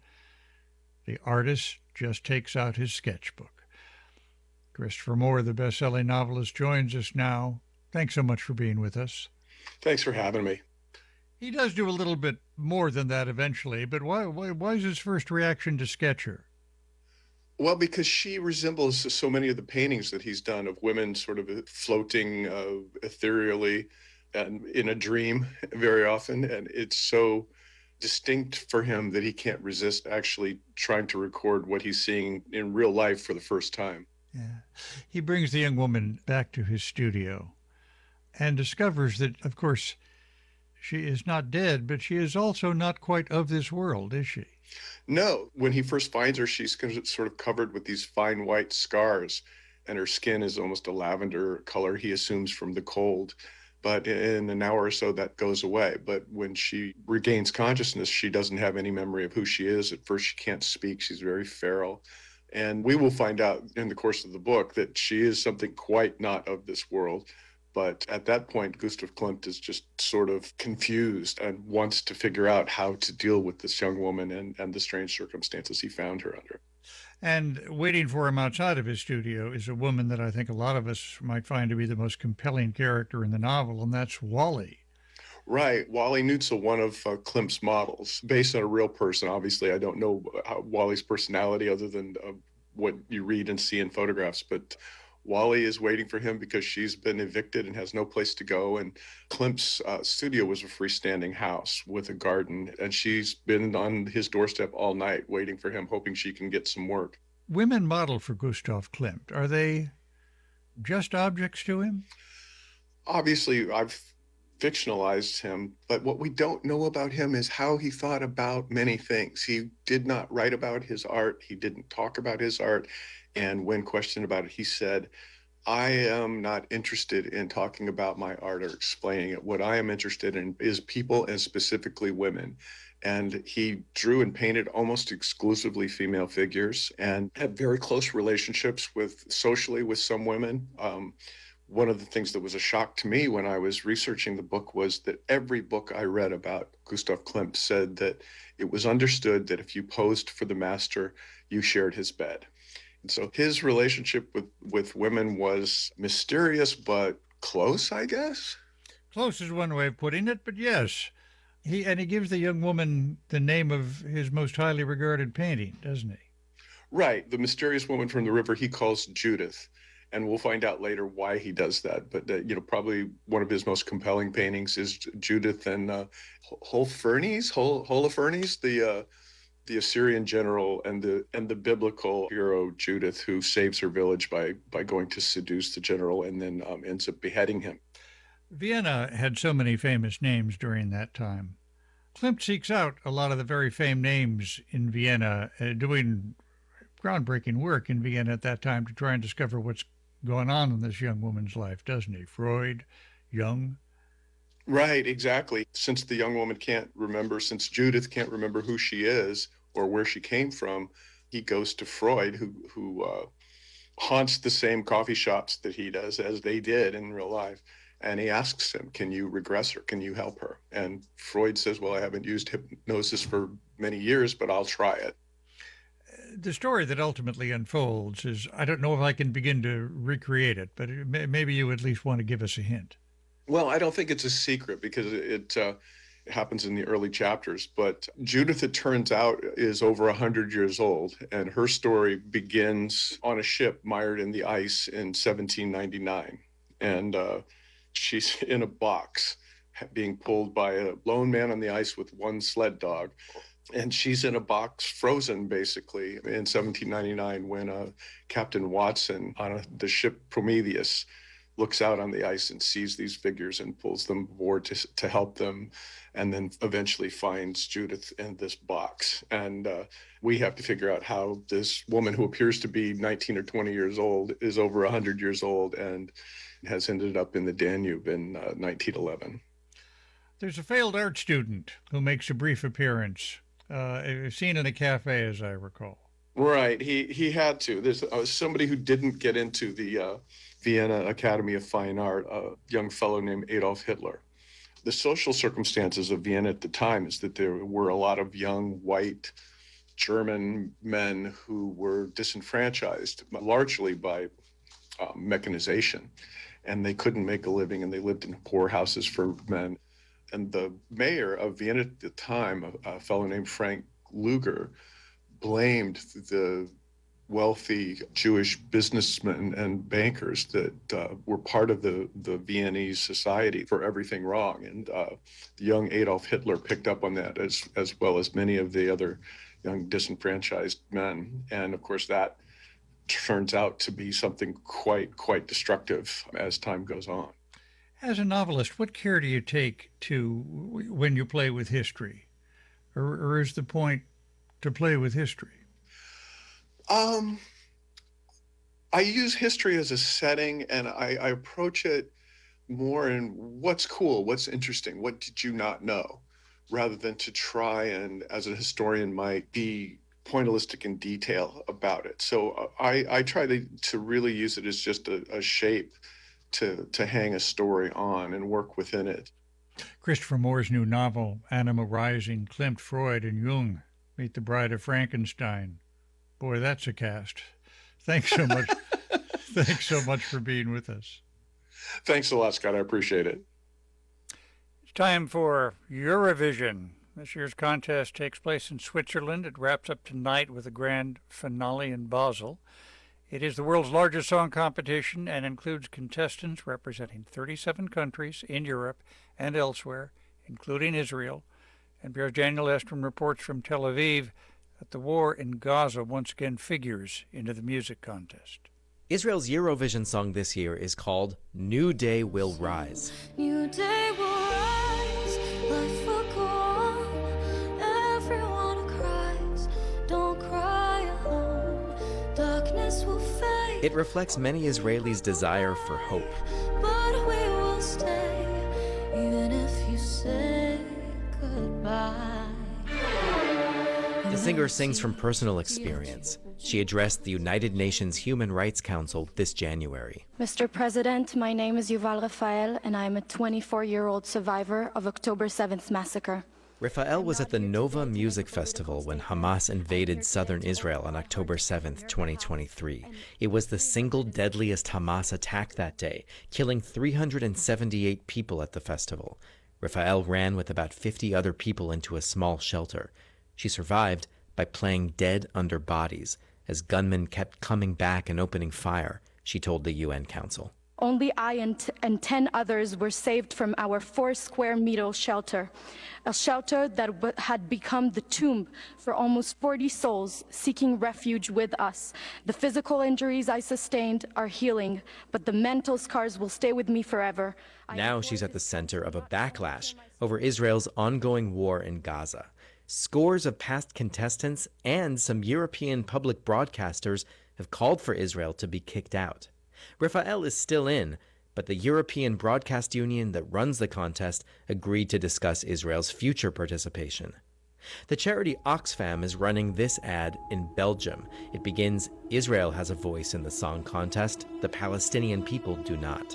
the artist just takes out his sketchbook. Christopher Moore, the best-selling novelist, joins us now. Thanks so much for being with us. Thanks for having me. He does do a little bit more than that eventually, but why, why, why is his first reaction to sketch her? Well, because she resembles so many of the paintings that he's done of women sort of floating uh, ethereally and in a dream very often. And it's so distinct for him that he can't resist actually trying to record what he's seeing in real life for the first time. Yeah. He brings the young woman back to his studio and discovers that, of course, she is not dead, but she is also not quite of this world, is she? No. When he first finds her, she's sort of covered with these fine white scars, and her skin is almost a lavender color, he assumes, from the cold. But in an hour or so, that goes away. But when she regains consciousness, she doesn't have any memory of who she is. At first, she can't speak. She's very feral. And we will find out in the course of the book that she is something quite not of this world. But at that point, Gustav Klimt is just sort of confused and wants to figure out how to deal with this young woman and, and the strange circumstances he found her under. And waiting for him outside of his studio is a woman that I think a lot of us might find to be the most compelling character in the novel, and that's Wally. Right. Wally Nutzel, one of uh, Klimt's models, based on a real person. Obviously, I don't know how Wally's personality other than uh, what you read and see in photographs, but Wally is waiting for him because she's been evicted and has no place to go. And Klimt's uh, studio was a freestanding house with a garden, and she's been on his doorstep all night waiting for him, hoping she can get some work. Women model for Gustav Klimt, are they just objects to him? Obviously, I've fictionalized him, but what we don't know about him is how he thought about many things. He did not write about his art. He didn't talk about his art. And when questioned about it, he said, I am not interested in talking about my art or explaining it. What I am interested in is people, and specifically women. And he drew and painted almost exclusively female figures and had very close relationships with socially with some women. Um, one of the things that was a shock to me when I was researching the book was that every book I read about Gustav Klimt said that it was understood that if you posed for the master, you shared his bed. And so his relationship with, with women was mysterious, but close, I guess. Close is one way of putting it, but yes. He and he gives the young woman the name of his most highly regarded painting, doesn't he? Right. The mysterious woman from the river he calls Judith. And we'll find out later why he does that. But, uh, you know, probably one of his most compelling paintings is Judith and uh, Holofernes, Hol- Holofernes, the uh, the Assyrian general and the and the biblical hero Judith, who saves her village by by going to seduce the general and then um, ends up beheading him. Vienna had so many famous names during that time. Klimt seeks out a lot of the very famed names in Vienna, uh, doing groundbreaking work in Vienna at that time to try and discover what's going on in this young woman's life, doesn't he? Freud, Jung. Right, exactly. Since the young woman can't remember, since Judith can't remember who she is or where she came from, he goes to Freud, who who uh, haunts the same coffee shops that he does, as they did in real life. And he asks him, can you regress her? Can you help her? And Freud says, well, I haven't used hypnosis for many years, but I'll try it. The story that ultimately unfolds is, I don't know if I can begin to recreate it, but it may, maybe you at least want to give us a hint. Well, I don't think it's a secret because it, uh, it happens in the early chapters. But Judith, it turns out, is over one hundred years old. And her story begins on a ship mired in the ice in seventeen ninety-nine. And uh, she's in a box being pulled by a lone man on the ice with one sled dog. And she's in a box frozen, basically, in seventeen ninety-nine when uh, Captain Watson on a, the ship Prometheus looks out on the ice and sees these figures and pulls them aboard to, to help them, and then eventually finds Judith in this box. And uh, we have to figure out how this woman, who appears to be nineteen or twenty years old, is over one hundred years old and has ended up in the Danube in uh, nineteen eleven. There's a failed art student who makes a brief appearance. Uh, seen in a cafe, as I recall. Right. He he had to. There's uh, somebody who didn't get into the uh, Vienna Academy of Fine Art, a young fellow named Adolf Hitler. The social circumstances of Vienna at the time is that there were a lot of young, white, German men who were disenfranchised, largely by uh, mechanization, and they couldn't make a living, and they lived in poorhouses for men. And the mayor of Vienna at the time, a, a fellow named Frank Luger, blamed the wealthy Jewish businessmen and bankers that uh, were part of the, the Viennese society for everything wrong. And uh, the young Adolf Hitler picked up on that, as, as well as many of the other young disenfranchised men. And of course, that turns out to be something quite, quite destructive as time goes on. As a novelist, what care do you take to when you play with history? Or, or is the point to play with history? Um, I use history as a setting, and I, I approach it more in what's cool, what's interesting, what did you not know, rather than to try and, as a historian might, be pointillistic in detail about it. So I, I try to, to really use it as just a, a shape to to hang a story on and work within it. Christopher Moore's new novel, Anima Rising, Klimt, Freud, and Jung meet the Bride of Frankenstein. Boy, that's a cast. Thanks so much. Thanks so much for being with us. Thanks a lot, Scott. I appreciate it. It's time for Eurovision. This year's contest takes place in Switzerland. It wraps up tonight with a grand finale in Basel. It is the world's largest song competition and includes contestants representing thirty-seven countries in Europe and elsewhere, including Israel. N P R's Daniel Estrom reports from Tel Aviv that the war in Gaza once again figures into the music contest. Israel's Eurovision song this year is called New Day Will Rise. New day will rise, life will go on, everyone cries, don't cry alone, darkness will fade. It reflects many Israelis' desire for hope. But we will stay, even if you say goodbye. The singer sings from personal experience. She addressed the United Nations Human Rights Council this January. Mister President, my name is Yuval Rafael, and I am a twenty-four-year-old survivor of October seventh massacre. Rafael was at the Nova Music Festival when Hamas invaded southern Israel on October seventh, twenty twenty-three. It was the single deadliest Hamas attack that day, killing three hundred seventy-eight people at the festival. Rafael ran with about fifty other people into a small shelter. She survived by playing dead under bodies as gunmen kept coming back and opening fire, she told the U N Council. Only I and, t- and ten others were saved from our four square meter shelter, a shelter that w- had become the tomb for almost forty souls seeking refuge with us. The physical injuries I sustained are healing, but the mental scars will stay with me forever. Now she's at the center of a backlash over Israel's ongoing war in Gaza. Scores of past contestants and some European public broadcasters have called for Israel to be kicked out. Rafael is still in, but the European Broadcast Union that runs the contest agreed to discuss Israel's future participation. The charity Oxfam is running this ad in Belgium. It begins, "Israel has a voice in the song contest. The Palestinian people do not."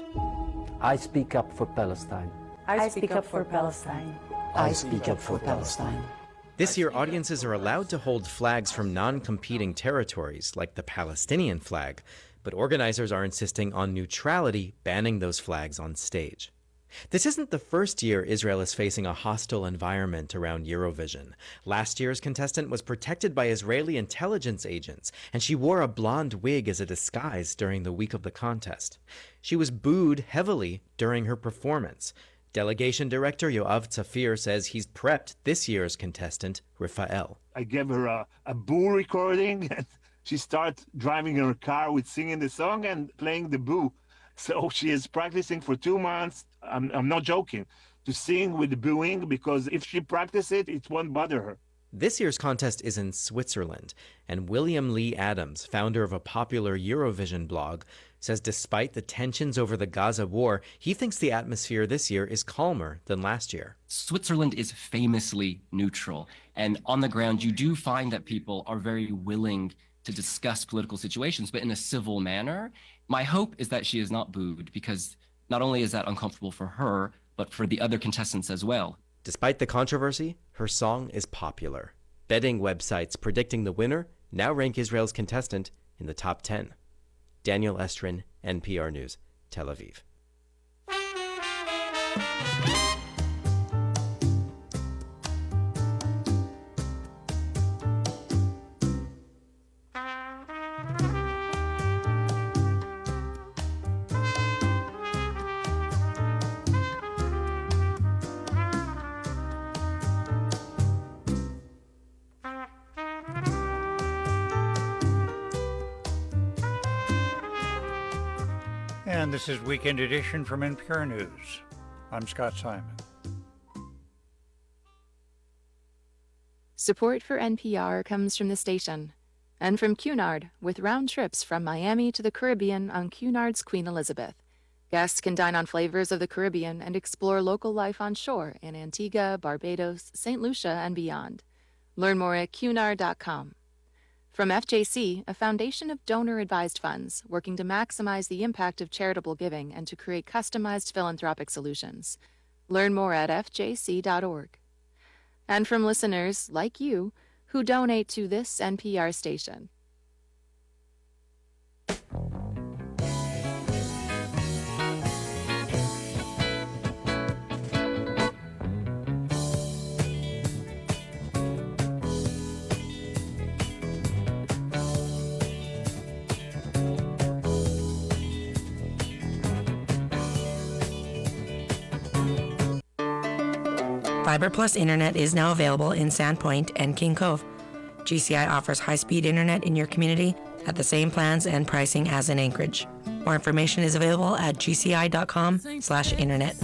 I speak up for Palestine. I speak up for Palestine. I speak up for Palestine. This year, audiences are allowed to hold flags from non-competing territories, like the Palestinian flag, but organizers are insisting on neutrality, banning those flags on stage. This isn't the first year Israel is facing a hostile environment around Eurovision. Last year's contestant was protected by Israeli intelligence agents, and she wore a blonde wig as a disguise during the week of the contest. She was booed heavily during her performance. Delegation Director Yoav Tzafir says he's prepped this year's contestant, Rafael. I gave her a, a boo recording, and she started driving her car with singing the song and playing the boo. So she is practicing for two months. I'm, I'm not joking, to sing with the booing, because if she practices it, it won't bother her. This year's contest is in Switzerland, and William Lee Adams, founder of a popular Eurovision blog, says despite the tensions over the Gaza war, he thinks the atmosphere this year is calmer than last year. Switzerland is famously neutral, and on the ground you do find that people are very willing to discuss political situations, but in a civil manner. My hope is that she is not booed, because not only is that uncomfortable for her, but for the other contestants as well. Despite the controversy, her song is popular. Betting websites predicting the winner now rank Israel's contestant in the top ten. Daniel Estrin, N P R News, Tel Aviv. And this is Weekend Edition from N P R News. I'm Scott Simon. Support for N P R comes from the station and from Cunard, with round trips from Miami to the Caribbean on Cunard's Queen Elizabeth. Guests can dine on flavors of the Caribbean and explore local life on shore in Antigua, Barbados, Saint Lucia, and beyond. Learn more at cunard dot com. From F J C, a foundation of donor-advised funds working to maximize the impact of charitable giving and to create customized philanthropic solutions. Learn more at f j c dot org. And from listeners like you who donate to this N P R station. Fiber Plus Internet is now available in Sandpoint and King Cove. G C I offers high-speed internet in your community at the same plans and pricing as in Anchorage. More information is available at g c i dot com slash internet.